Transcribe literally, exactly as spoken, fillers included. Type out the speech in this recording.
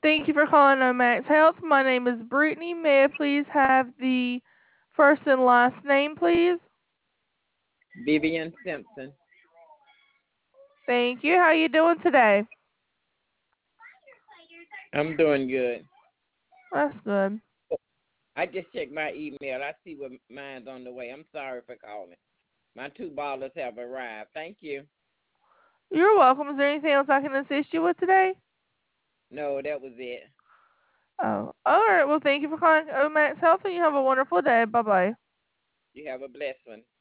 Thank you for calling Omax Health. My name is Brittany. May I please have the first and last name, please? Vivian Simpson. Thank you. How you doing today? I'm doing good. That's good. I just checked my email. I see what mine's on the way. I'm sorry for calling. My two ballers have arrived. Thank you. You're welcome. Is there anything else I can assist you with today? No, that was it. Oh, all right. Well, thank you for calling Omax Health, and you have a wonderful day. Bye bye. You have a blessed one.